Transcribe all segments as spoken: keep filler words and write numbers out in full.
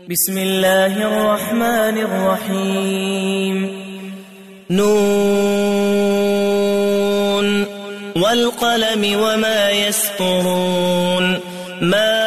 بسم الله الرحمن الرحيم. نون والقلم وما يسطرون. ما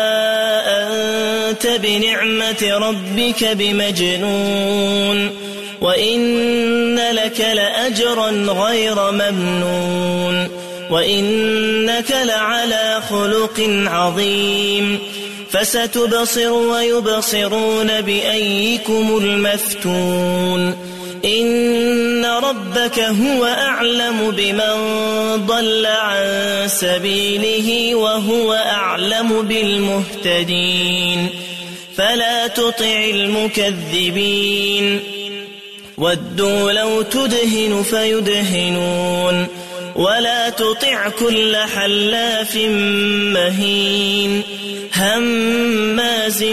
أنت بنعمة ربك بمجنون وإن لك لأجرا غير ممنون وإنك لعلى خلق عظيم. فستبصر ويبصرون بأيكم المفتون. إن ربك هو أعلم بمن ضل عن سبيله وهو أعلم بالمهتدين. فلا تطع المكذبين. ودوا لو تدهن فيدهنون ولا تطع كل حلاف مهين هماز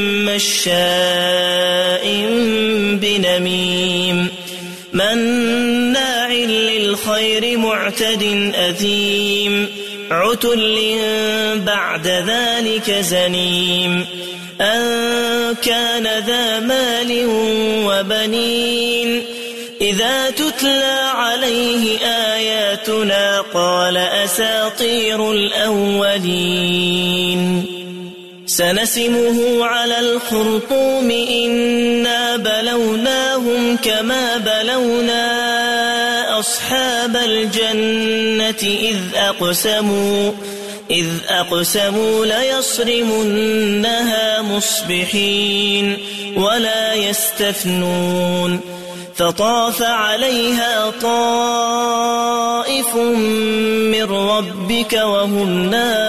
مشاء بنميم مناع للخير معتد أثيم عتل بعد ذلك زنيم أن كان ذا مال وبنين إذا تتلى عليه آياتنا قال أساطير الأولين. سنسمه على الخرطوم إنا بلوناهم كما بلونا أصحاب الجنة إذ أقسموا إذ أقسموا ليصرمنها مصبحين ولا يستثنون. فطاف عليها طائف من ربك وهم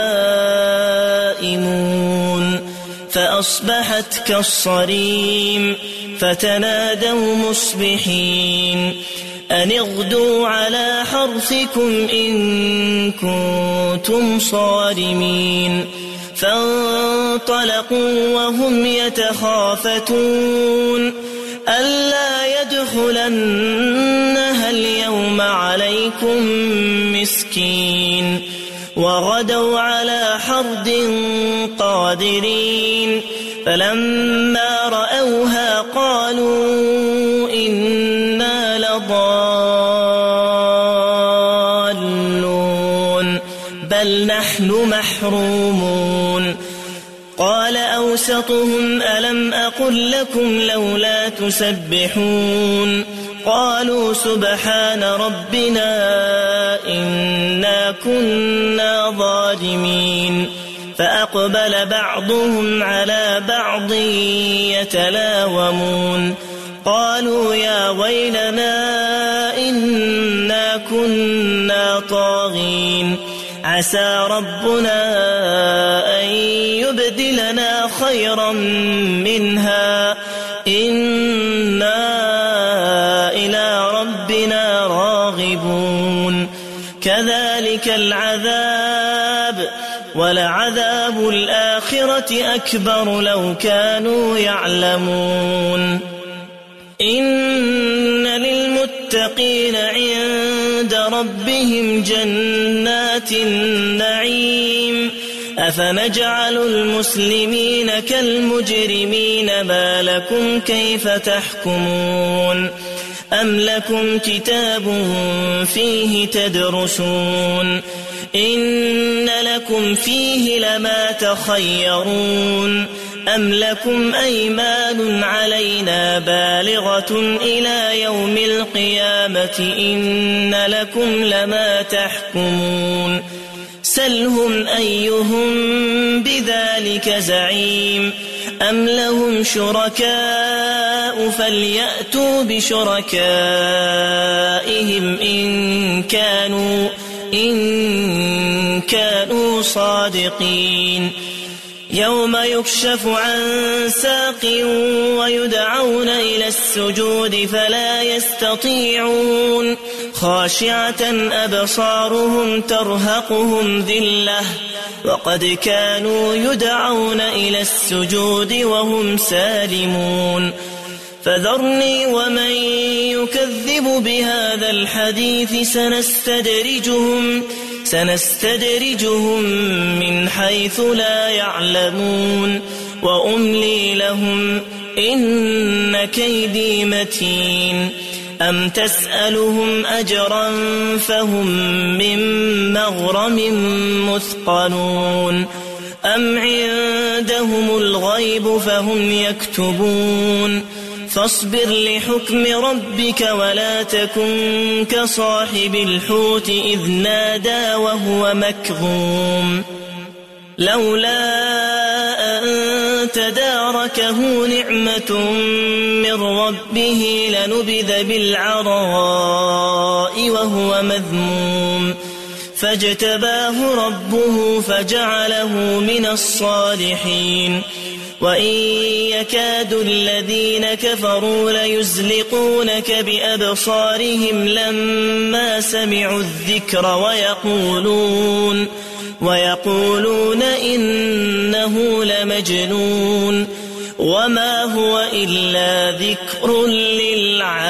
نائمون فأصبحت كالصريم. فتنادوا مصبحين أن اغدوا على حرثكم إن كنتم صارمين. فانطلقوا وهم يتخافتون ألا يدخلنها اليوم عليكم مسكين. وغدوا على حرد قادرين فلما رأوها قالوا إنا لضالون بل نحن محرومون. قال أوسطهم ألم أقل لكم لولا تسبحون قالوا سبحان ربنا إنا كنا ظالمين. فأقبل بعضهم على بعض يتلاومون قالوا يا ويلنا إنا كنا طاغين عسى ربنا أن يبدلنا خيرا منها إنا إلى ربنا راغبون. كذلك العذاب ولعذاب الآخرة أكبر لو كانوا يعلمون. إن للمتقين عند ربهم جنات النعيم. أفنجعل المسلمين كالمجرمين ما لكم كيف تحكمون أم لكم كتاب فيه تدرسون إن لكم فيه لما تخيرون أم لكم أيمان علينا بالغة إلى يوم القيامة إن لكم لما تحكمون سلهم أيهم بذلك زعيم أم لهم شركاء فليأتوا بشركائهم إن كانوا إن كانوا صادقين. يوم يكشف عن ساق ويدعون إلى السجود فلا يستطيعون خاشعة أبصارهم ترهقهم ذلة وقد كانوا يدعون إلى السجود وهم سالمون. فذرني ومن يكذب بهذا الحديث سنستدرجهم سنستدرجهم من حيث لا يعلمون وأملي لهم إن كيدي متين أم تسألهم أجرا فهم من مغرم مثقلون أم عندهم الغيب فهم يكتبون فاصبر لحكم ربك ولا تكن كصاحب الحوت إذ نادى وهو مكظوم لولا أن تداركه نعمة من ربه لنبذ بالعراء وهو مذموم فاجتباه ربه فجعله من الصالحين وإن يكاد الذين كفروا ليزلقونك بأبصارهم لما سمعوا الذكر ويقولون ويقولون إنه لمجنون وما هو إلا ذكر للعالمين.